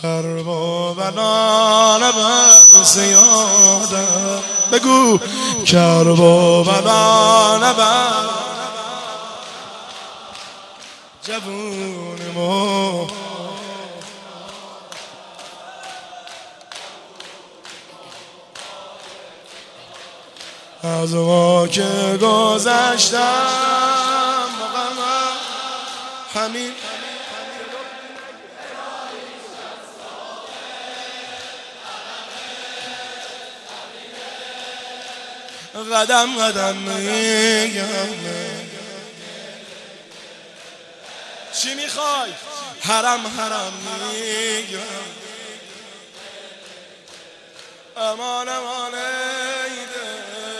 کرب و بلا نبر زیادم بگو کرب و بلا نبر جوونمو از ما که گذشتم همین قدم قدم میگم چی میخوای؟ حرم حرم میگم امان امان ایده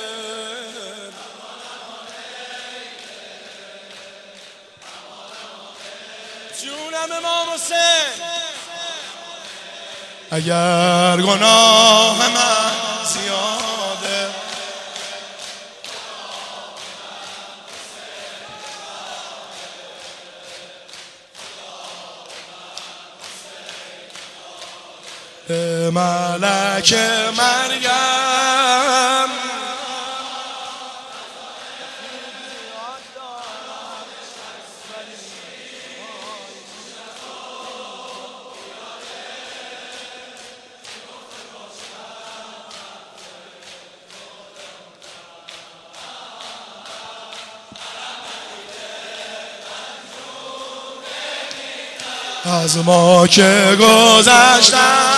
جونم امام حسین اگر گناه من زیاده ملک مریم از ما که گذشتم